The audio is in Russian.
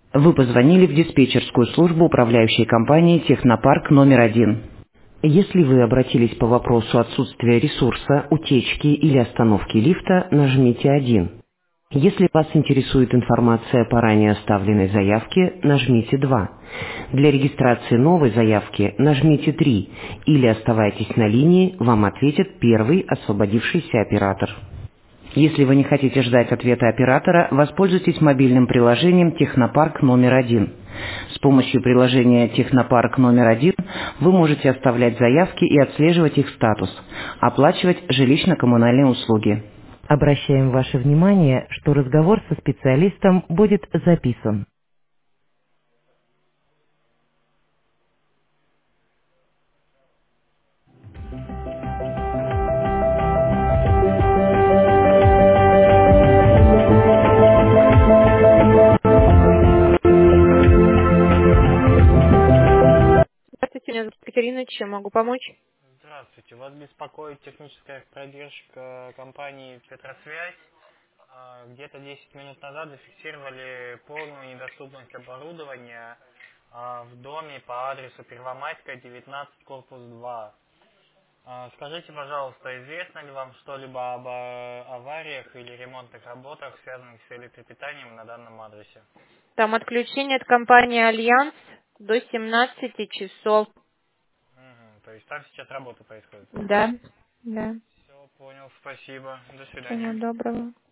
Вы позвонили в диспетчерскую службу управляющей компании «Технопарк номер 1». Если вы обратились по вопросу отсутствия ресурса, утечки или остановки лифта, нажмите 1. Если вас интересует информация по ранее оставленной заявке, нажмите 2. Для регистрации новой заявки нажмите 3 или оставайтесь на линии, вам ответит первый освободившийся оператор. Если вы не хотите ждать ответа оператора, воспользуйтесь мобильным приложением «Технопарк номер 1». С помощью приложения «Технопарк номер 1» вы можете оставлять заявки и отслеживать их статус, оплачивать жилищно-коммунальные услуги. Обращаем ваше внимание, что разговор со специалистом будет записан. Здравствуйте, меня зовут Катерина, чем могу помочь? Здравствуйте. Вас беспокоит техническая поддержка компании «Петросвязь». Где-то 10 минут назад зафиксировали полную недоступность оборудования в доме по адресу Первомайская, 19, корпус 2. Скажите, пожалуйста, известно ли вам что-либо об авариях или ремонтных работах, связанных с электропитанием на данном адресе? Там отключение от компании «Альянс» до 17 часов. То есть там сейчас работа происходит? Да, да. Все, понял, спасибо. До Всего свидания. доброго.